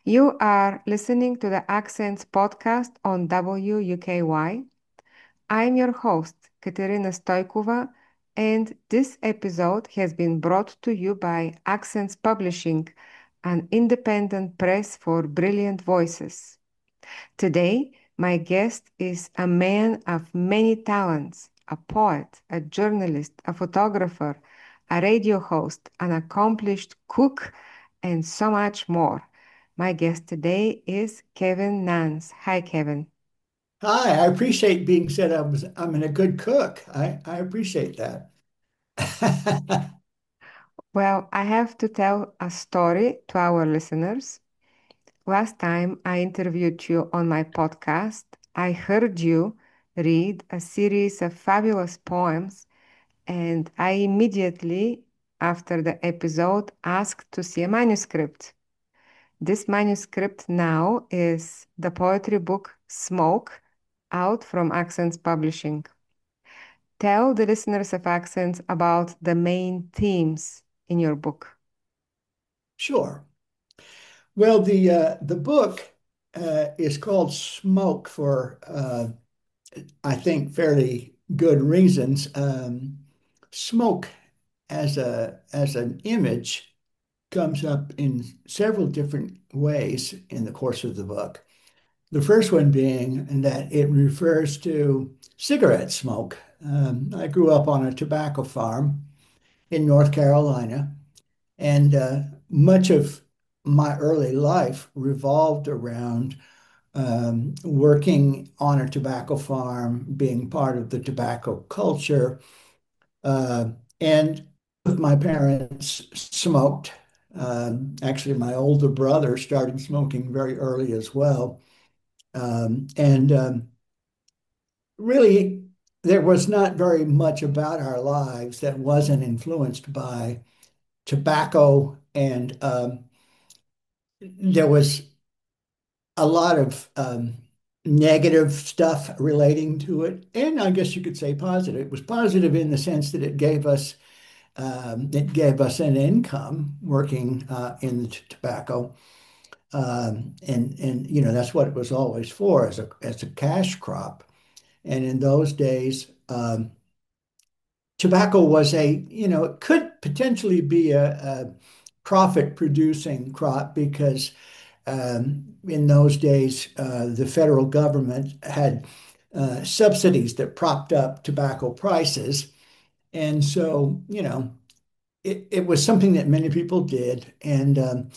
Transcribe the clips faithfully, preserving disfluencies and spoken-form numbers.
You are listening to the Accents podcast on W U K Y. I'm your host, Katerina Stoikova, and this episode has been brought to you by Accents Publishing, an independent press for brilliant voices. Today, my guest is a man of many talents, a poet, a journalist, a photographer, a radio host, an accomplished cook, and so much more. My guest today is Kevin Nance. Hi, Kevin. Hi, I appreciate being said I was I'm a good cook. I, I appreciate that. Well, I have to tell a story to our listeners. Last time I interviewed you on my podcast, I heard you read a series of fabulous poems, and I immediately, after the episode, asked to see a manuscript. This manuscript now is the poetry book Smoke, out from Accents Publishing. Tell the listeners of Accents about the main themes in your book. Sure. Well, the uh, the book uh, is called Smoke for uh, I think fairly good reasons. Um, smoke as a as an image comes up in several different ways in the course of the book. The first one being that it refers to cigarette smoke. Um, I grew up on a tobacco farm in North Carolina, and uh, much of my early life revolved around um, working on a tobacco farm, being part of the tobacco culture, uh, and my parents smoked. Um, actually, my older brother started smoking very early as well. Um, and um, really, there was not very much about our lives that wasn't influenced by tobacco, and um, there was a lot of um, negative stuff relating to it, and I guess you could say positive. It was positive in the sense that it gave us um, it gave us an income working uh, in the t- tobacco, um, and and you know that's what it was always for, as a as a cash crop. And in those days, um, tobacco was a, you know, it could potentially be a, a profit producing crop because um, in those days, uh, the federal government had uh, subsidies that propped up tobacco prices. And so, you know, it, it was something that many people did. And um,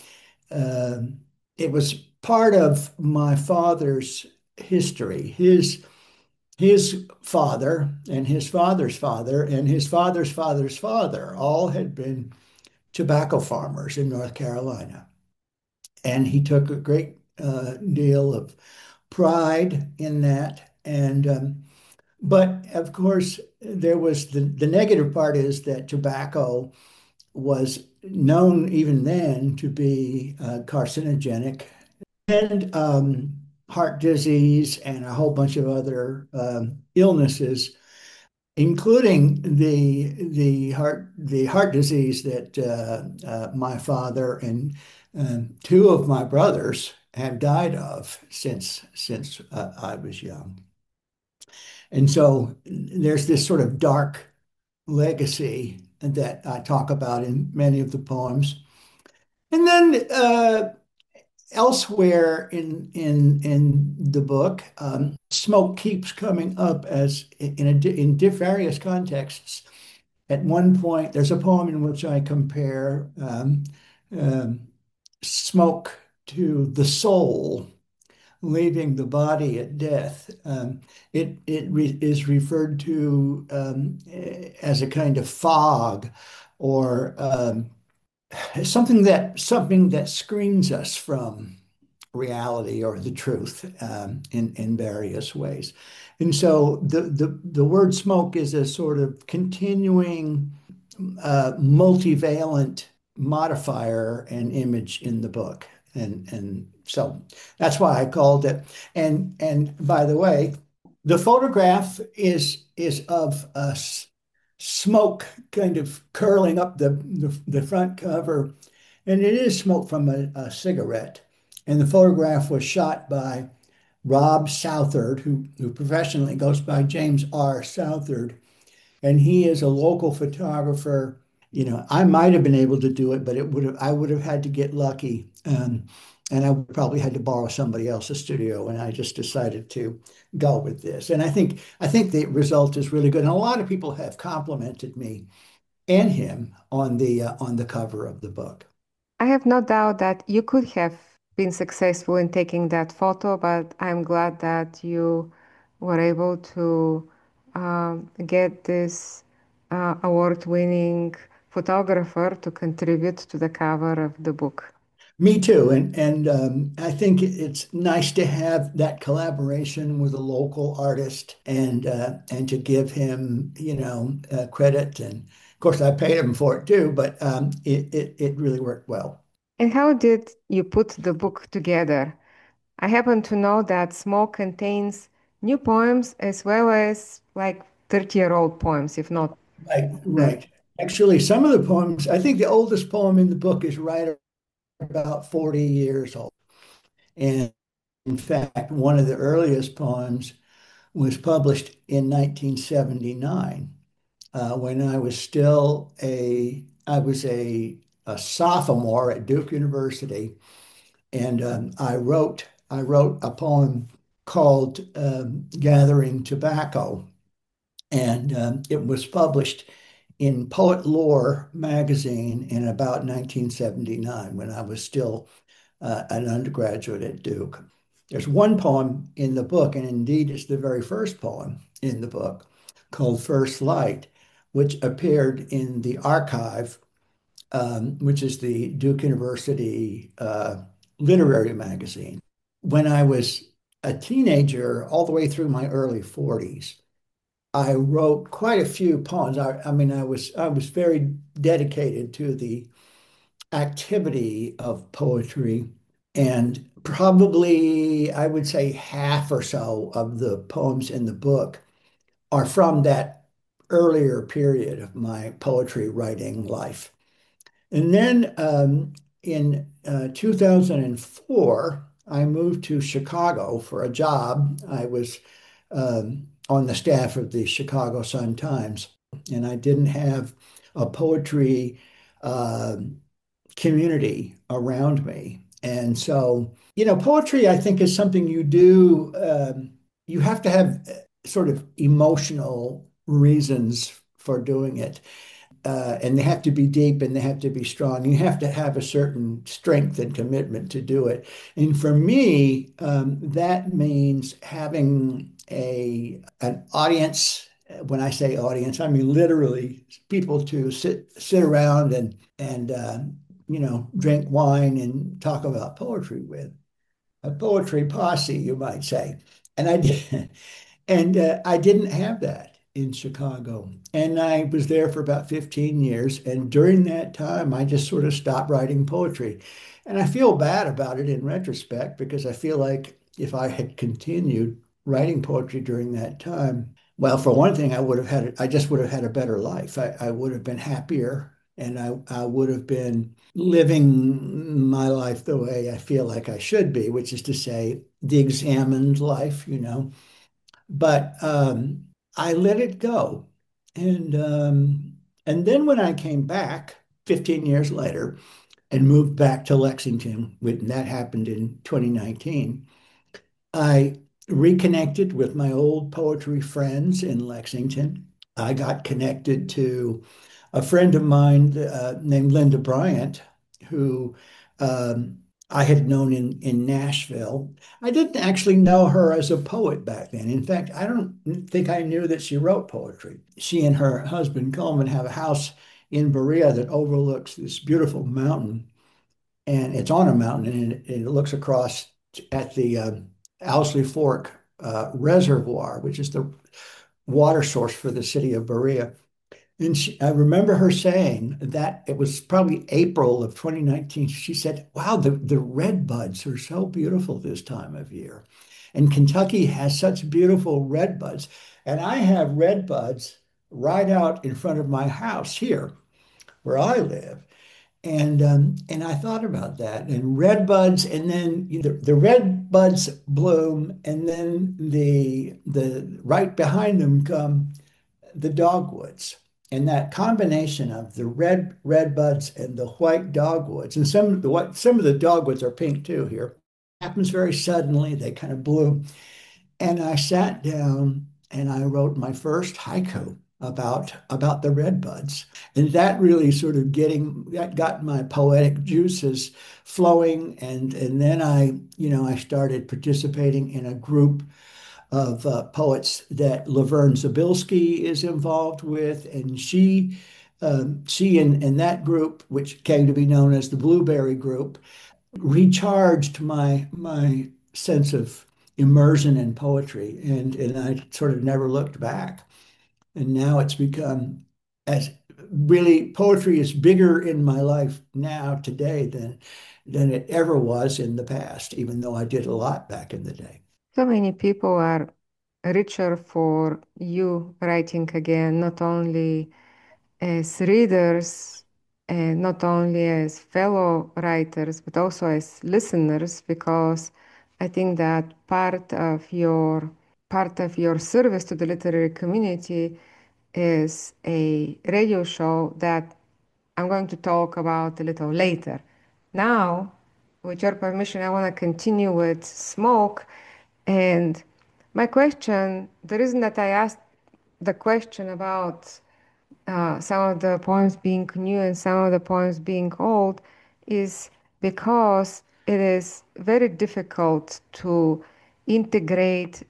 um it was part of my father's history. His his father and his father's father and his father's father's father all had been tobacco farmers in North Carolina. And he took a great uh, deal of pride in that. And um, but of course, there was the the negative part is that tobacco was known even then to be uh, carcinogenic and um, heart disease and a whole bunch of other um, illnesses, including the the heart the heart disease that uh, uh, my father and um, two of my brothers have died of since since uh, I was young. And so there's this sort of dark legacy that I talk about in many of the poems. And then uh, elsewhere in in in the book, um, smoke keeps coming up as in a, in various contexts. At one point, there's a poem in which I compare um, um, smoke to the soul leaving the body at death. Um, it it re is referred to um, as a kind of fog, or um, something that something that screens us from reality or the truth um, in in various ways. And so the the the word smoke is a sort of continuing uh, multivalent modifier and image in the book. And and so that's why I called it. And and by the way, the photograph is is of a smoke kind of curling up the, the, the front cover, and it is smoke from a, a cigarette. And the photograph was shot by Rob Southard, who, who professionally goes by James R. Southard. And he is a local photographer. You know, I might have been able to do it, but it would have I would have had to get lucky. Um, and I would probably had to borrow somebody else's studio. And I just decided to go with this. And I think I think the result is really good. And a lot of people have complimented me and him on the uh, on the cover of the book. I have no doubt that you could have been successful in taking that photo, but I'm glad that you were able to um, get this uh, award-winning photographer to contribute to the cover of the book. Me too, and and um, I think it's nice to have that collaboration with a local artist and uh, and to give him, you know, uh, credit. And of course, I paid him for it too, but um, it, it it really worked well. And how did you put the book together? I happen to know that Small contains new poems as well as like thirty-year-old poems, if not Right, that. right. Actually, some of the poems, I think the oldest poem in the book is right about forty years old. And in fact, one of the earliest poems was published in nineteen seventy-nine, uh, when I was still a, I was a, a sophomore at Duke University, and um, I wrote, I wrote a poem called um, "Gathering Tobacco," and um, it was published in Poet Lore magazine in about nineteen seventy-nine when I was still uh, an undergraduate at Duke. There's one poem in the book, and indeed it's the very first poem in the book, called First Light, which appeared in the archive, um, which is the Duke University uh, literary magazine. When I was a teenager, all the way through my early forties, I wrote quite a few poems. I, I mean, I was I was very dedicated to the activity of poetry. And probably, I would say half or so of the poems in the book are from that earlier period of my poetry writing life. And then um, in uh, two thousand four, I moved to Chicago for a job. I was um, on the staff of the Chicago Sun-Times, and I didn't have a poetry um community around me. And so, you know, poetry, I think, is something you do, um, you have to have uh, sort of emotional reasons for doing it. Uh, and they have to be deep and they have to be strong. You have to have a certain strength and commitment to do it. And for me, um, that means having a an audience. When I say audience, I mean literally people to sit sit around and and uh, you know, drink wine and talk about poetry with. A poetry posse, you might say. And I did, and uh, I didn't have that in Chicago. And I was there for about fifteen years. And during that time, I just sort of stopped writing poetry. And I feel bad about it in retrospect because I feel like if I had continued writing poetry during that time, well, for one thing, I would have had, I just would have had a better life. I, I would have been happier and I, I would have been living my life the way I feel like I should be, which is to say, the examined life, you know. But um, I let it go. And um, and then when I came back fifteen years later and moved back to Lexington, when that happened in twenty nineteen, I reconnected with my old poetry friends in Lexington. I got connected to a friend of mine uh, named Linda Bryant, who um, I had known in, in Nashville. I didn't actually know her as a poet back then. In fact, I don't think I knew that she wrote poetry. She and her husband Coleman have a house in Berea that overlooks this beautiful mountain, and it's on a mountain, and it, it looks across at the uh, Owsley Fork uh, Reservoir, which is the water source for the city of Berea. And she, I remember her saying that it was probably April of twenty nineteen. She said, "Wow, the, the red buds are so beautiful this time of year. And Kentucky has such beautiful red buds. And I have red buds right out in front of my house here where I live. And um, and I thought about that and red buds, and then you know, the red buds bloom, and then the the right behind them come the dogwoods. And that combination of the red red buds and the white dogwoods, and some of the what some of the dogwoods are pink too here, happens very suddenly. They kind of bloom. And I sat down and I wrote my first haiku about about the redbuds. And that really sort of getting that got my poetic juices flowing. And and then I, you know, I started participating in a group of uh, poets that Laverne Zabilski is involved with, and she um, she and, and that group, which came to be known as the Blueberry Group, recharged my my sense of immersion in poetry, and and I sort of never looked back. And now it's become as really poetry is bigger in my life now today than than it ever was in the past, even though I did a lot back in the day. So many people are richer for you writing again, not only as readers and not only as fellow writers, but also as listeners, because I think that part of your part of your service to the literary community is a radio show that I'm going to talk about a little later. Now, with your permission, I want to continue with smoke. And my question, the reason that I asked the question about uh, some of the poems being new and some of the poems being old is because it is very difficult to integrate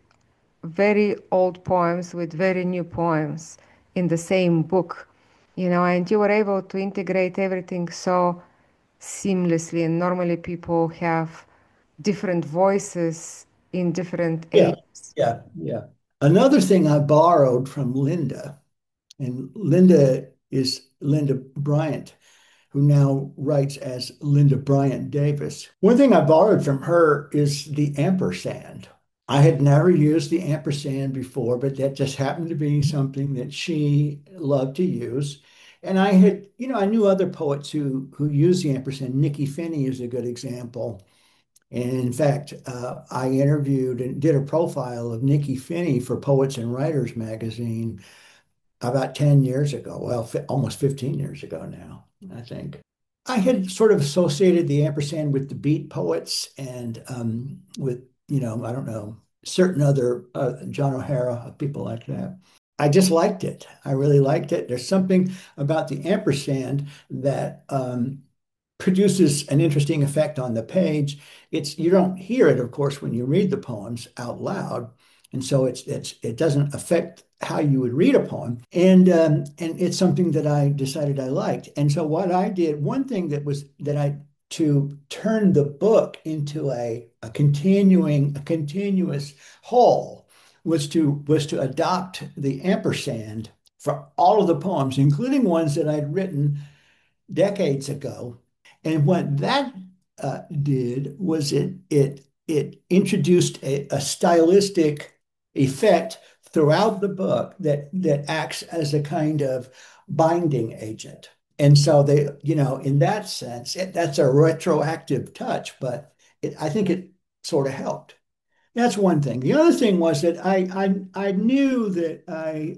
very old poems with very new poems in the same book, you know, and you were able to integrate everything so seamlessly. And normally people have different voices in different Yeah, ages. yeah, yeah. Another thing I borrowed from Linda, and Linda is Linda Bryant, who now writes as Linda Bryant Davis. One thing I borrowed from her is the ampersand. I had never used the ampersand before, but that just happened to be something that she loved to use. And I had, you know, I knew other poets who who used the ampersand. Nikki Finney is a good example. And in fact, uh, I interviewed and did a profile of Nikki Finney for Poets and Writers magazine about ten years ago. Well, fi almost fifteen years ago now, I think. I had sort of associated the ampersand with the beat poets and um, with, you know, I don't know, certain other, uh, John O'Hara, people like that. I just liked it. I really liked it. There's something about the ampersand that um, produces an interesting effect on the page. It's you don't hear it, of course, when you read the poems out loud, and so it's it's it doesn't affect how you would read a poem. And um, and it's something that I decided I liked. And so what I did, one thing that was that I to turn the book into a a continuing a continuous whole was to was to adopt the ampersand for all of the poems, including ones that I'd written decades ago. And what that uh, did was it it it introduced a, a stylistic effect throughout the book that that acts as a kind of binding agent. And so they, you know, in that sense, it, that's a retroactive touch, but it, I think it sort of helped. That's one thing. The other thing was that I I I knew that I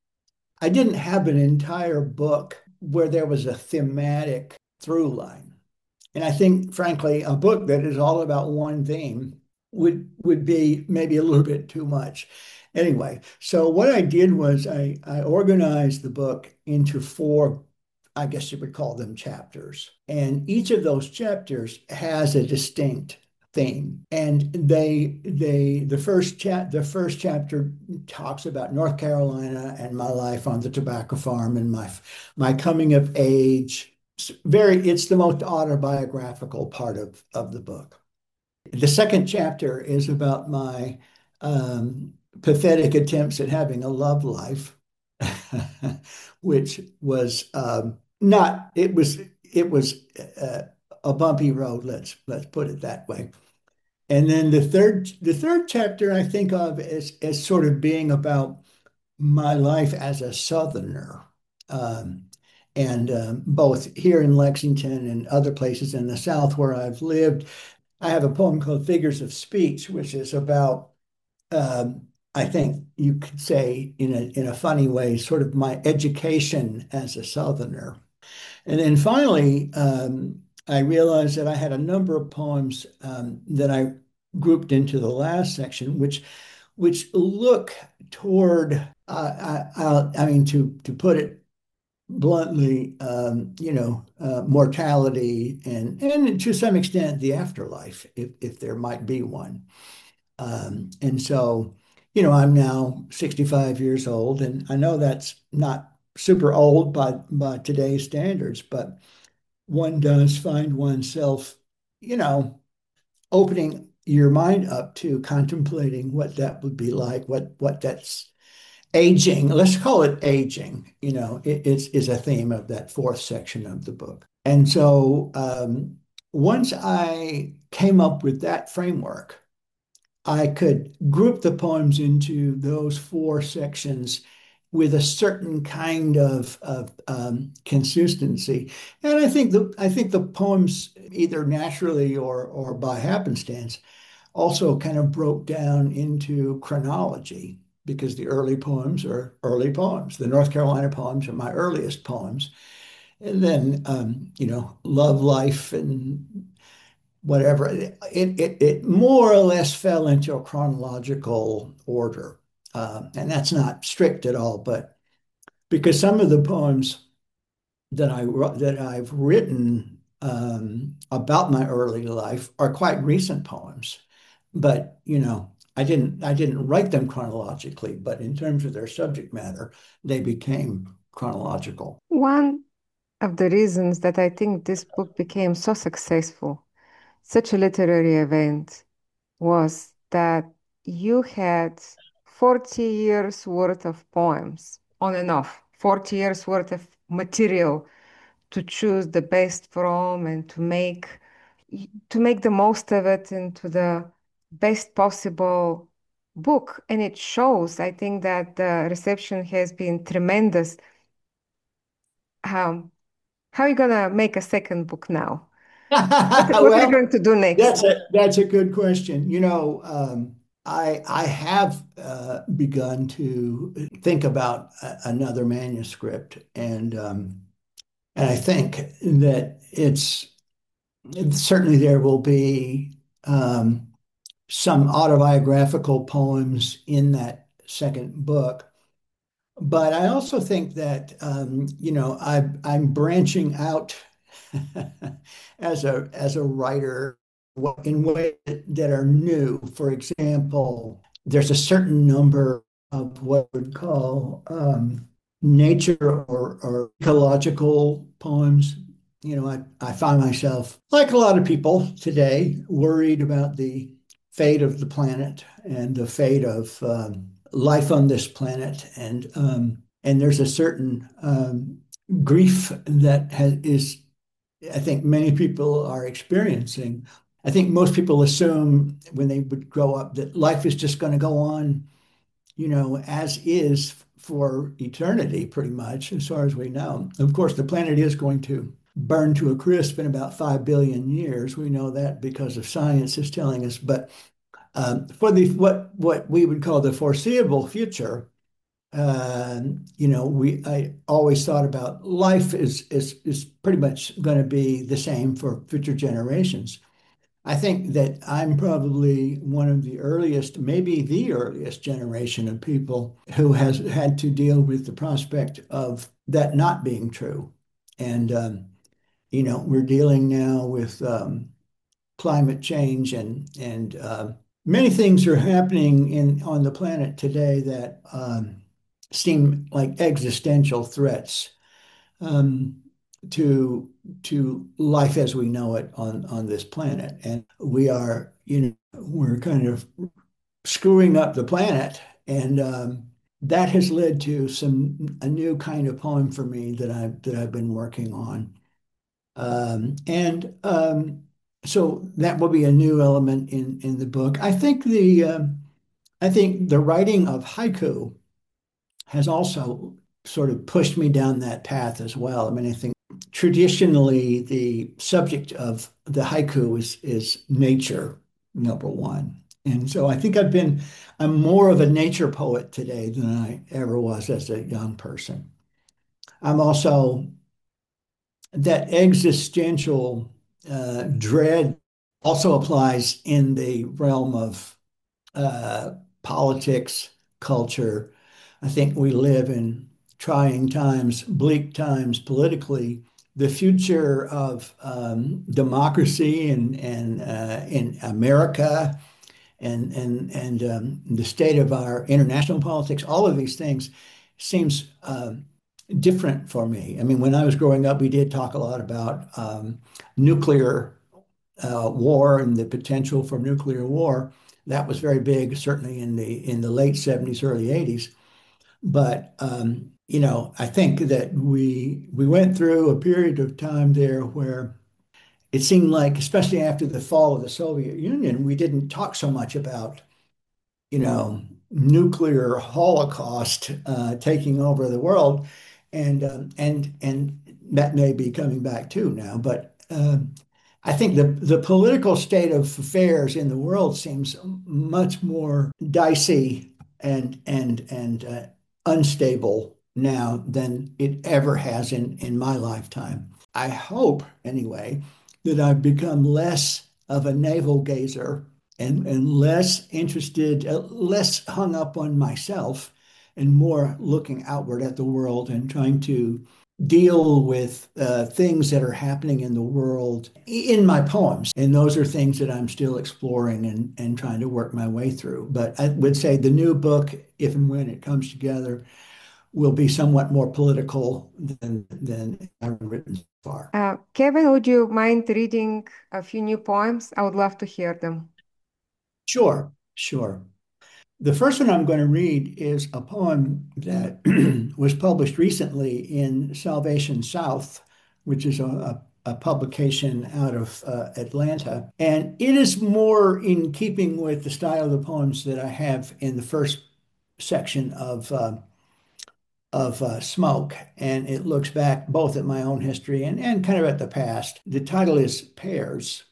I didn't have an entire book where there was a thematic through line. And I think, frankly, a book that is all about one theme would would be maybe a little bit too much. Anyway, so what I did was I, I organized the book into four, I guess you would call them chapters. And each of those chapters has a distinct theme. And they they the first chat the first chapter talks about North Carolina and my life on the tobacco farm and my my coming of age. It's very it's the most autobiographical part of of the book. The second chapter is about my um, pathetic attempts at having a love life, which was um, not it was it was uh, a bumpy road. Let's let's put it that way. And then the third the third chapter I think of as as sort of being about my life as a Southerner. Um, And um, both here in Lexington and other places in the South where I've lived, I have a poem called Figures of Speech, which is about, um, I think you could say in a in a funny way, sort of my education as a Southerner. And then finally, um, I realized that I had a number of poems um, that I grouped into the last section, which which look toward, uh, I, I, I mean, to to put it bluntly, um, you know, uh, mortality and and to some extent the afterlife, if if there might be one. Um, and so, you know, I'm now sixty-five years old, and I know that's not super old by by today's standards, but one does find oneself, you know, opening your mind up to contemplating what that would be like, what what that's aging, let's call it aging, you know, it, it's is a theme of that fourth section of the book. And so um, once I came up with that framework, I could group the poems into those four sections with a certain kind of, of um, consistency. And I think the I think the poems, either naturally or or by happenstance, also kind of broke down into chronology because the early poems are early poems. The North Carolina poems are my earliest poems. And then, um, you know, love life and whatever, it, it, it more or less fell into a chronological order. Uh, and that's not strict at all, but because some of the poems that I that I've written um, about my early life are quite recent poems, but you know, I didn't I didn't write them chronologically, but in terms of their subject matter, they became chronological. One of the reasons that I think this book became so successful, such a literary event, was that you had forty years worth of poems on and off, forty years worth of material to choose the best from and to make to make the most of it into the best possible book. And it shows, I think that the reception has been tremendous. Um, how are you gonna make a second book now? What, what are you Well, going to do next? that's a that's a good question. You know, um, I I have uh, begun to think about a, another manuscript, and um, and I think that it's, it's certainly there will be um, some autobiographical poems in that second book. But I also think that um, you know I I'm branching out as a as a writer in ways that are new. For example, there's a certain number of what we would call um, nature or, or ecological poems. You know, I, I find myself, like a lot of people today, worried about the fate of the planet and the fate of um, life on this planet. And um, and there's a certain um, grief that has, is I think many people are experiencing. I think most people assume when they would grow up that life is just going to go on, you know, as is for eternity, pretty much, as far as we know. Of course, the planet is going to burn to a crisp in about five billion years. We know that because of science is telling us. But um, for the what what we would call the foreseeable future, uh, you know, we I always thought about life is is is pretty much going to be the same for future generations. I think that I'm probably one of the earliest, maybe the earliest generation of people who has had to deal with the prospect of that not being true. And um, you know, we're dealing now with um, climate change and and uh, many things are happening in on the planet today that um, seem like existential threats um, to to life as we know it on on this planet. And we are, you know, we're kind of screwing up the planet, and um, that has led to some a new kind of poem for me that I that I've been working on. Um, and um, so that will be a new element in in the book. I think the um, I think the writing of haiku has also sort of pushed me down that path as well. I mean, I think traditionally the subject of the haiku is is nature, number one. And so I think I've been, I'm more of a nature poet today than I ever was as a young person. I'm also that existential uh, dread also applies in the realm of uh, politics, culture. I think we live in trying times, bleak times politically. The future of um, democracy and and uh, in America and and and um, the state of our international politics, all of these things seems um, different for me. I mean, when I was growing up, we did talk a lot about um, nuclear uh, war and the potential for nuclear war. That was very big, certainly in the in the late seventies, early eighties. But um, you know, I think that we we went through a period of time there where it seemed like, especially after the fall of the Soviet Union, we didn't talk so much about, you know, nuclear holocaust uh, taking over the world, and um, and and that may be coming back too now. But um, I think the the political state of affairs in the world seems much more dicey and and and uh, unstable now than it ever has in in my lifetime. I hope anyway that I've become less of a navel gazer and and less interested, uh, less hung up on myself, and more looking outward at the world and trying to deal with uh, things that are happening in the world in my poems. And those are things that I'm still exploring and, and trying to work my way through. But I would say the new book, if and when it comes together, will be somewhat more political than, than I've written so far. Uh, Kevin, would you mind reading a few new poems? I would love to hear them. Sure, sure. The first one I'm going to read is a poem that was published recently in Salvation South, which is a, a, a publication out of uh, Atlanta. And it is more in keeping with the style of the poems that I have in the first section of, uh, of uh, Smoke. And it looks back both at my own history and, and kind of at the past. The title is Pairs.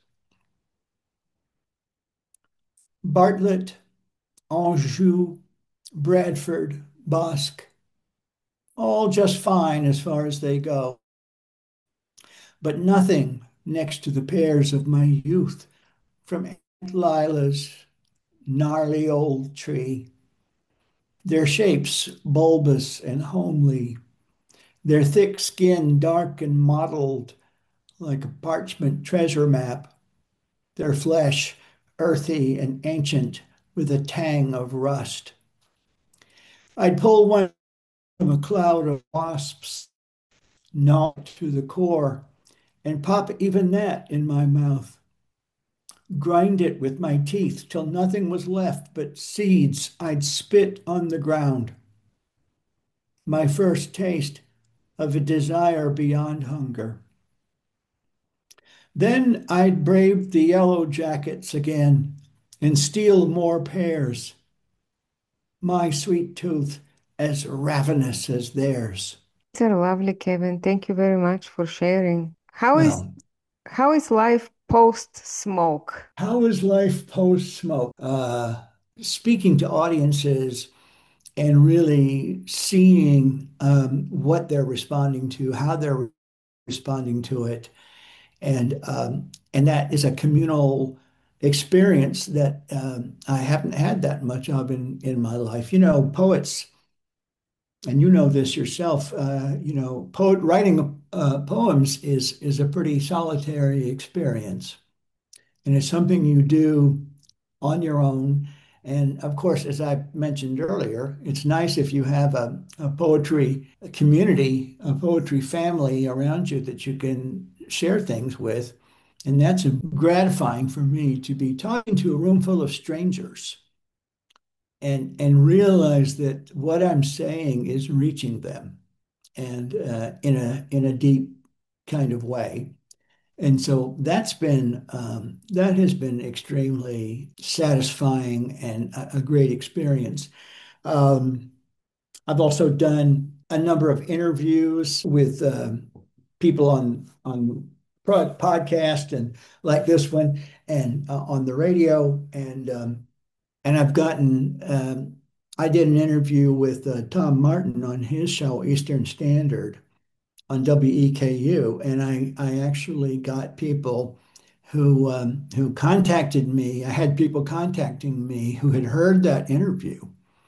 Bartlett, Anjou, Bradford, Bosque, all just fine as far as they go, but nothing next to the pears of my youth from Aunt Lila's gnarly old tree. Their shapes bulbous and homely, their thick skin dark and mottled like a parchment treasure map, their flesh earthy and ancient with a tang of rust. I'd pull one from a cloud of wasps, gnawed to the core, and pop even that in my mouth. Grind it with my teeth till nothing was left but seeds I'd spit on the ground. My first taste of a desire beyond hunger. Then I'd brave the yellow jackets again and steal more pears. My sweet tooth as ravenous as theirs. It's a lovely, Kevin. Thank you very much for sharing. How is Well, how is life post smoke? how is life post smoke? Uh, speaking to audiences and really seeing um, what they're responding to, how they're responding to it, and um, and that is a communal experience that um, I haven't had that much of in in my life. You know, poets, and you know this yourself. Uh, you know, poet writing uh, poems is is a pretty solitary experience, and it's something you do on your own. And of course, as I mentioned earlier, it's nice if you have a, a poetry community, a poetry family around you that you can share things with. And that's gratifying for me to be talking to a room full of strangers and, and realize that what I'm saying is reaching them and uh, in a in a deep kind of way. And so that's been um, that has been extremely satisfying and a, a great experience. Um, I've also done a number of interviews with um, people on on podcast and like this one and uh, on the radio and um, and I've gotten um, I did an interview with uh, Tom Martin on his show Eastern Standard on W E K U, and I I actually got people who um, who contacted me. I had people contacting me who had heard that interview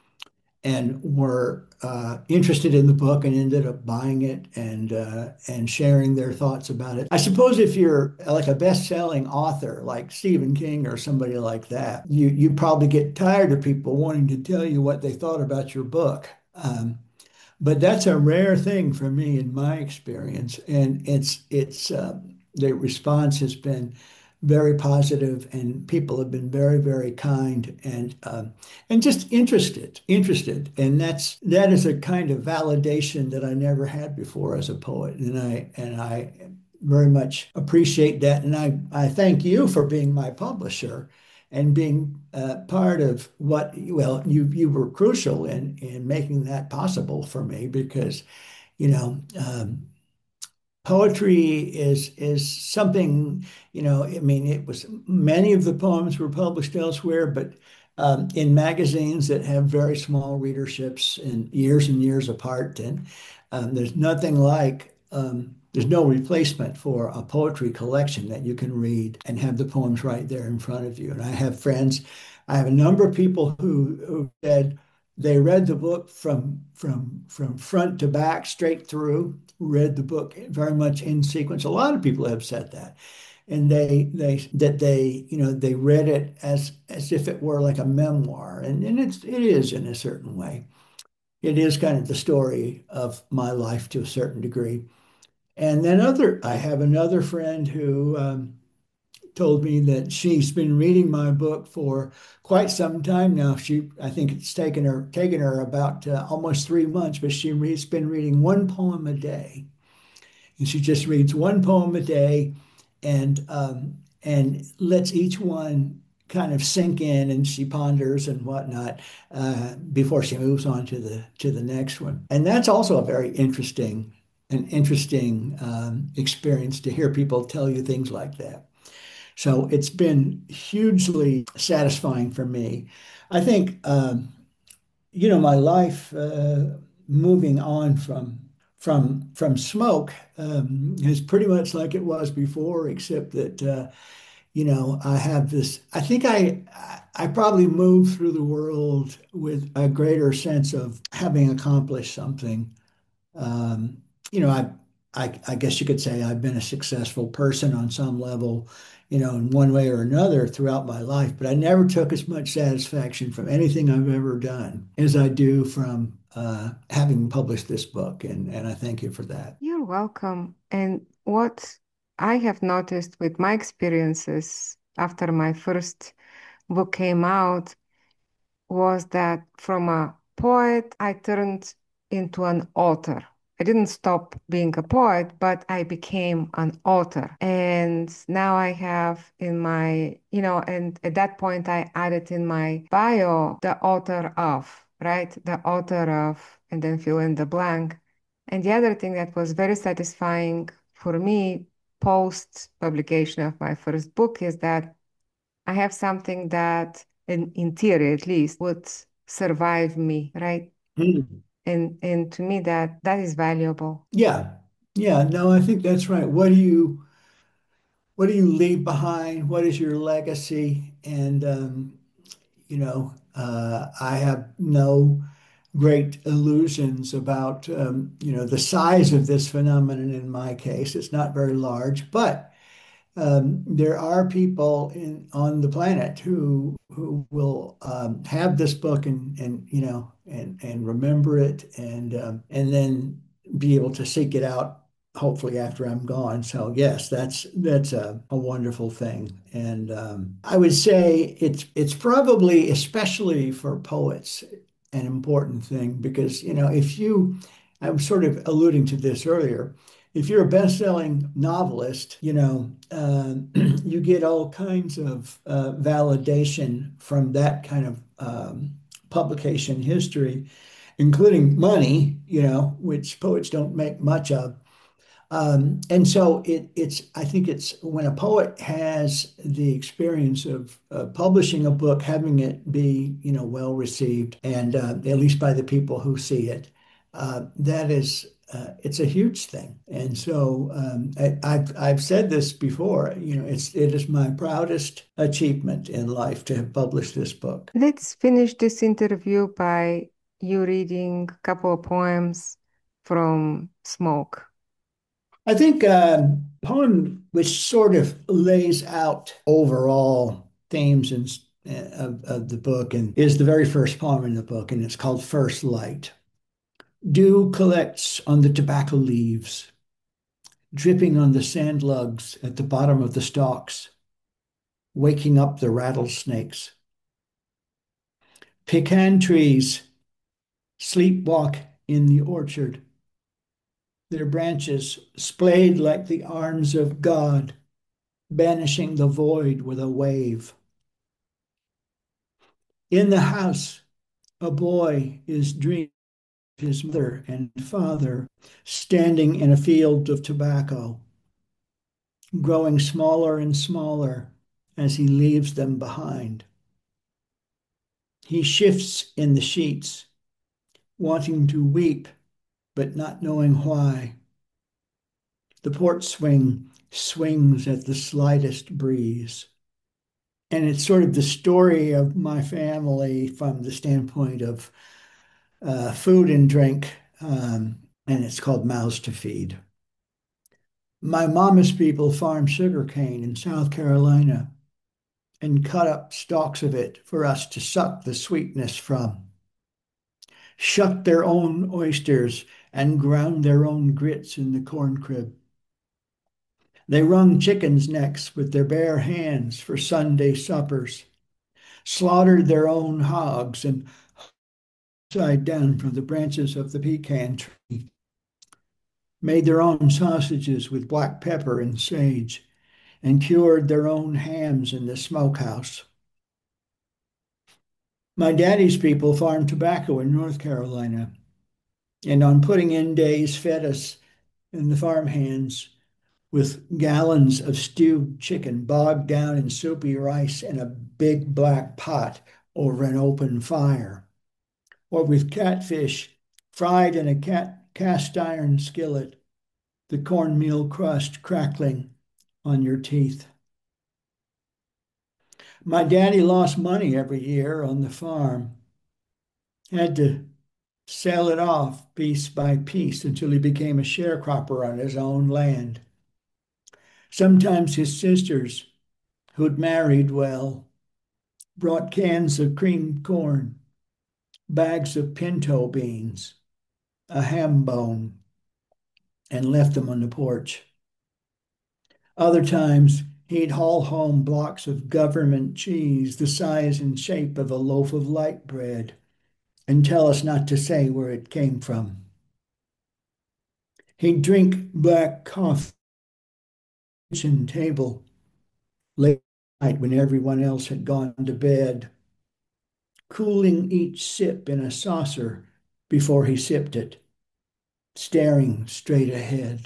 and were uh, interested in the book and ended up buying it and uh, and sharing their thoughts about it. I suppose if you're like a best-selling author like Stephen King or somebody like that, you you probably get tired of people wanting to tell you what they thought about your book. Um, but that's a rare thing for me in my experience, and it's it's uh, the response has been very positive, and people have been very, very kind and um, and just interested, interested, and that's that is a kind of validation that I never had before as a poet, and I and I very much appreciate that, and I I thank you for being my publisher and being uh, part of what, well, you you were crucial in in making that possible for me because, you know, um, poetry is is something, you know, I mean, it was many of the poems were published elsewhere, but um, in magazines that have very small readerships and years and years apart. And um, there's nothing like, um, there's no replacement for a poetry collection that you can read and have the poems right there in front of you. And I have friends, I have a number of people who, who said they read the book from from from front to back, straight through, read the book very much in sequence. A lot of people have said that, and they they that they you know they read it as as if it were like a memoir, and and it's it is in a certain way. It is kind of the story of my life to a certain degree. And then other, I have another friend who um, told me that she's been reading my book for quite some time now. She, I think it's taken her taken her about uh, almost three months, but she reads been reading one poem a day, and she just reads one poem a day, and um, and lets each one kind of sink in, and she ponders and whatnot uh, before she moves on to the to the next one. And that's also a very interesting an interesting um, experience to hear people tell you things like that. So it's been hugely satisfying for me. I think, um, you know, my life uh, moving on from from from smoke um, is pretty much like it was before, except that uh, you know I have this. I think I I probably move through the world with a greater sense of having accomplished something. Um, you know, I, I, I guess you could say I've been a successful person on some level, you know, in one way or another throughout my life, but I never took as much satisfaction from anything I've ever done as I do from uh, having published this book. And, and I thank you for that. You're welcome. And what I have noticed with my experiences after my first book came out was that from a poet, I turned into an author. I didn't stop being a poet, but I became an author. And now I have in my, you know, and at that point I added in my bio the author of, right? The author of, and then fill in the blank. And the other thing that was very satisfying for me post publication of my first book is that I have something that, in, in theory at least, would survive me, right? Mm. And and to me that that is valuable. Yeah. Yeah. No, I think that's right. What do you, what do you leave behind? What is your legacy? And, um, you know, uh, I have no great illusions about um, you know the size of this phenomenon. In my case, it's not very large, but um, there are people in on the planet who who will um, have this book and and you know and and remember it and um, and then be able to seek it out hopefully after I'm gone. So yes, that's that's a, a wonderful thing. And um, I would say it's it's probably especially for poets an important thing because you know if you I was sort of alluding to this earlier, if you're a best-selling novelist, you know, uh, you get all kinds of uh, validation from that kind of um, publication history. including money, you know, which poets don't make much of. Um, and so it, it's, I think it's when a poet has the experience of uh, publishing a book, having it be, you know, well received, and uh, at least by the people who see it, uh, that is, uh, it's a huge thing. And so um, I, I've I've said this before, you know, it's it is my proudest achievement in life to have published this book. Let's finish this interview by you reading a couple of poems from Smoke. I think a poem which sort of lays out overall themes and of, of the book and is the very first poem in the book, and it's called First Light. Dew collects on the tobacco leaves, dripping on the sand lugs at the bottom of the stalks, waking up the rattlesnakes. Pecan trees sleepwalk in the orchard, their branches splayed like the arms of God, banishing the void with a wave. In the house, a boy is dreaming of his mother and father standing in a field of tobacco, growing smaller and smaller as he leaves them behind. He shifts in the sheets, wanting to weep, but not knowing why. The porch swing swings at the slightest breeze. And it's sort of the story of my family from the standpoint of uh, food and drink, um, and it's called Mouths to Feed. My mama's people farm sugarcane in South Carolina and cut up stalks of it for us to suck the sweetness from. Shucked their own oysters and ground their own grits in the corn crib. They wrung chickens' necks with their bare hands for Sunday suppers, slaughtered their own hogs and upside down from the branches of the pecan tree, made their own sausages with black pepper and sage, and cured their own hams in the smokehouse. My daddy's people farmed tobacco in North Carolina, and on putting in days fed us in the farmhands with gallons of stewed chicken bogged down in soupy rice in a big black pot over an open fire, or with catfish fried in a cat cast iron skillet, the cornmeal crust crackling on your teeth. My daddy lost money every year on the farm, had to sell it off piece by piece until he became a sharecropper on his own land. Sometimes his sisters, who'd married well, brought cans of creamed corn, bags of pinto beans, a ham bone, and left them on the porch. Other times, he'd haul home blocks of government cheese the size and shape of a loaf of light bread and tell us not to say where it came from. He'd drink black coffee at the kitchen table late at night when everyone else had gone to bed, cooling each sip in a saucer before he sipped it, staring straight ahead.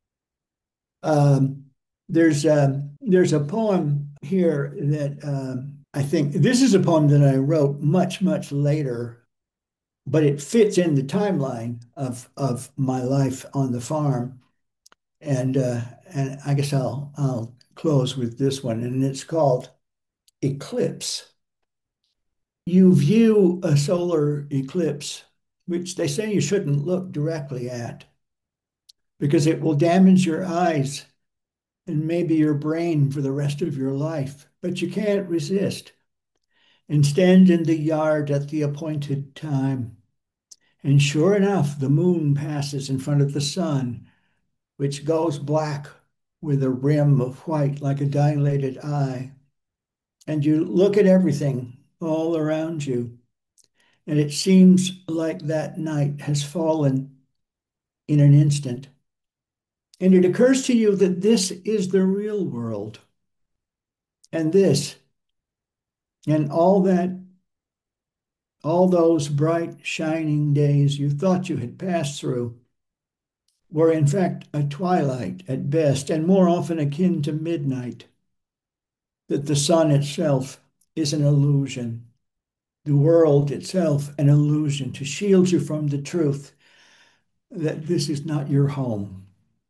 Um, there's a, there's a poem here that um, I think this is a poem that I wrote much, much later, but it fits in the timeline of of my life on the farm. And uh, and I guess I'll I'll close with this one, and it's called Eclipse. You view a solar eclipse, which they say you shouldn't look directly at because it will damage your eyes and maybe your brain for the rest of your life, but you can't resist and stand in the yard at the appointed time. And sure enough, the moon passes in front of the sun, which goes black with a rim of white like a dilated eye. And you look at everything all around you, and it seems like that night has fallen in an instant. And it occurs to you that this is the real world, and this and all that All those bright, shining days you thought you had passed through were in fact a twilight at best, and more often akin to midnight, that the sun itself is an illusion, the world itself an illusion to shield you from the truth that this is not your home.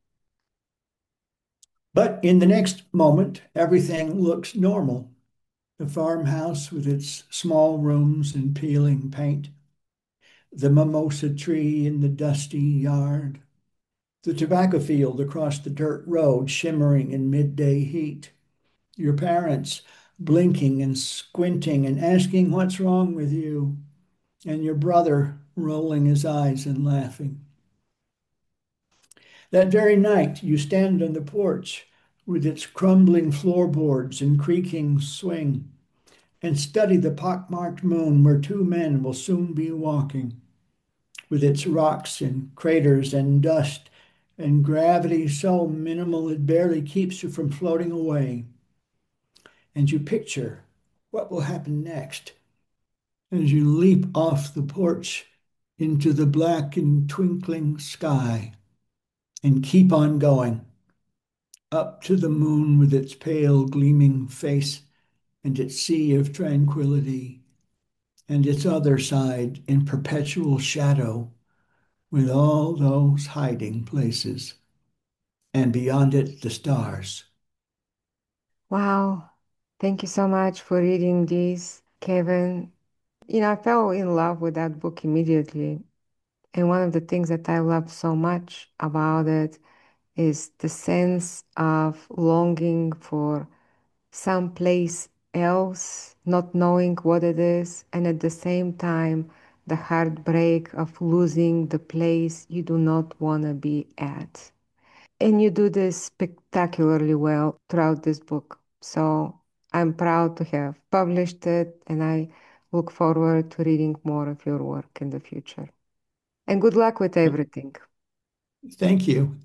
But in the next moment, everything looks normal. The farmhouse with its small rooms and peeling paint, the mimosa tree in the dusty yard, the tobacco field across the dirt road shimmering in midday heat, your parents blinking and squinting and asking what's wrong with you, and your brother rolling his eyes and laughing. That very night, you stand on the porch with its crumbling floorboards and creaking swing and study the pockmarked moon where two men will soon be walking, with its rocks and craters and dust and gravity so minimal it barely keeps you from floating away. And you picture what will happen next as you leap off the porch into the black and twinkling sky and keep on going up to the moon with its pale gleaming face and its sea of tranquility, and its other side in perpetual shadow with all those hiding places, and beyond it the stars. Wow. Thank you so much for reading this, Kevin. You know, I fell in love with that book immediately. And one of the things that I love so much about it is the sense of longing for someplace else, not knowing what it is, and at the same time, the heartbreak of losing the place you do not want to be at. And you do this spectacularly well throughout this book. So I'm proud to have published it, and I look forward to reading more of your work in the future. And good luck with everything. Thank you.